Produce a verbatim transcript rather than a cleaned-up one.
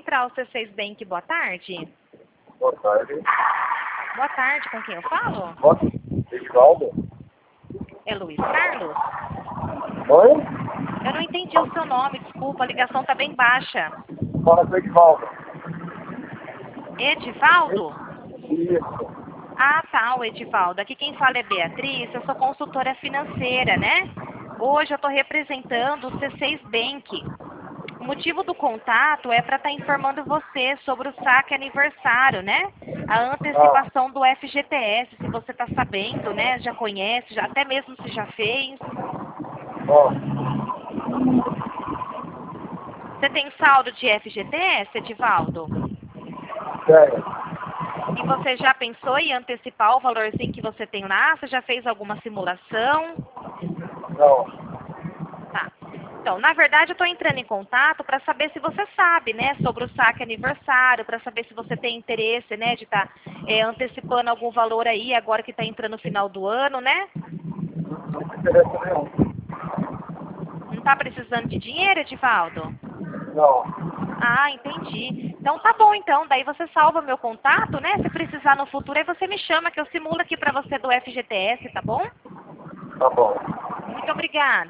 Central C seis Bank, boa tarde. Boa tarde. Boa tarde, com quem eu falo? Boa Edivaldo? É Luiz Carlos? Oi? Eu não entendi o seu nome, desculpa, a ligação tá bem baixa. Fala com o Edivaldo. Edivaldo? Isso. Ah, tá, o Edivaldo. Aqui quem fala é Beatriz, eu sou consultora financeira, né? Hoje eu estou representando o C seis Bank. O motivo do contato é para estar informando você sobre o saque aniversário, né? A antecipação do F G T S, se você está sabendo, né? Já conhece, já, até mesmo se já fez. Ó, Você tem saldo de F G T S, Edivaldo? sério. E você já pensou em antecipar o valorzinho que você tem lá? Você já fez alguma simulação? Não. Tá. Então, na verdade, eu estou entrando em contato para saber se você sabe, né, sobre o saque aniversário, para saber se você tem interesse, né, de estar é, antecipando algum valor aí, agora que está entrando no final do ano, né? Não me interessa nenhum. Não está precisando de dinheiro, Edivaldo? Não. Ah, entendi. Então tá bom, então. Daí você salva meu contato, né? Se precisar no futuro, aí você me chama que eu simulo aqui para você do F G T S, tá bom? Tá bom. Muito obrigada.